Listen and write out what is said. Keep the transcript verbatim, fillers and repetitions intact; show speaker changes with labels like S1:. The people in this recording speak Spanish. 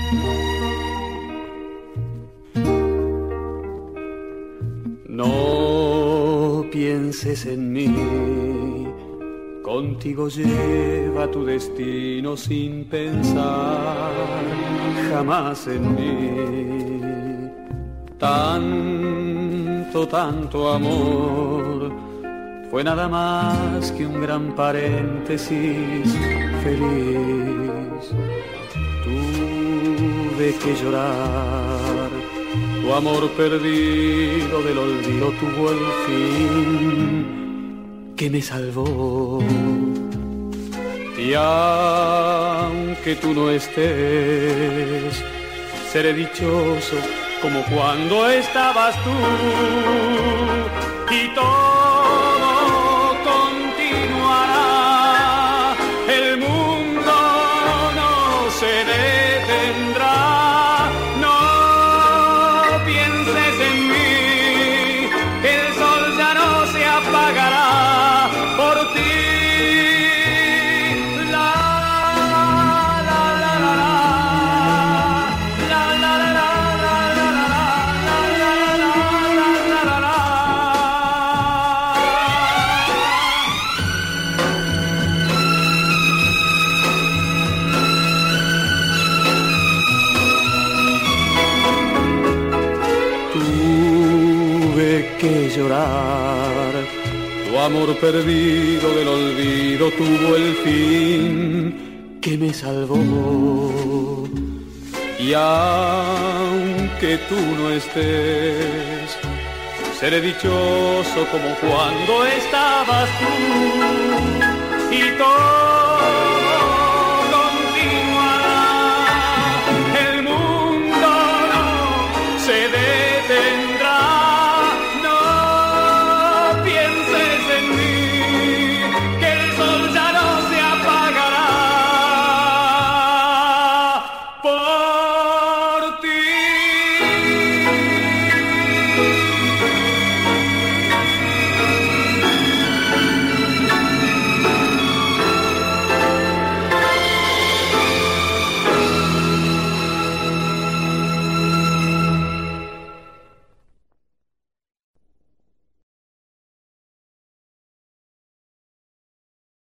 S1: No pienses en mí, contigo lleva tu destino sin pensar jamás en mí. Tanto, tanto amor fue nada más que un gran paréntesis feliz. Tuve que llorar, tu amor perdido del olvido tuvo el fin que me salvó. Y aunque tú no estés, seré dichoso como cuando estabas tú. Y todo continuará, el mundo no se detendrá. No pienses en mí, el sol ya no se apagará por ti. La la la la la, la la la la la, la la la la la. Tuve que llorar, tu amor perdido del olvido tuvo el fin que me salvó. Y aunque tú no estés, seré dichoso como cuando estabas tú. Y todo